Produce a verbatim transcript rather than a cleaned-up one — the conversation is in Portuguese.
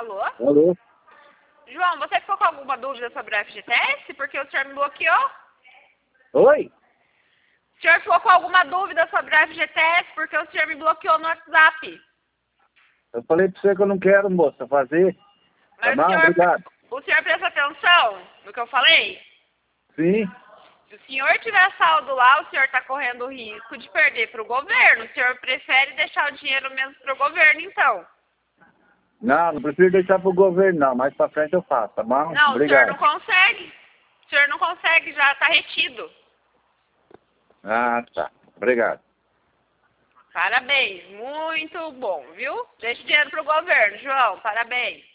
Alô? Alô? João, você ficou com alguma dúvida sobre o F G T S? Porque o senhor me bloqueou. Oi? O senhor ficou com alguma dúvida sobre o F G T S? Porque o senhor me bloqueou no WhatsApp. Eu falei pra você que eu não quero, moça, fazer. Tá Mas o bom? senhor, Obrigado. o senhor presta atenção no que eu falei? Sim. Se o senhor tiver saldo lá, o senhor está correndo o risco de perder para o governo. O senhor prefere deixar o dinheiro mesmo para o governo, então? Não, não preciso deixar pro governo, não. Mais pra frente eu faço, tá bom? Não, o senhor não Obrigado. consegue. O senhor não consegue, já está retido. Ah, tá. Obrigado. Parabéns, muito bom, viu? Deixa o dinheiro para o governo, João, parabéns.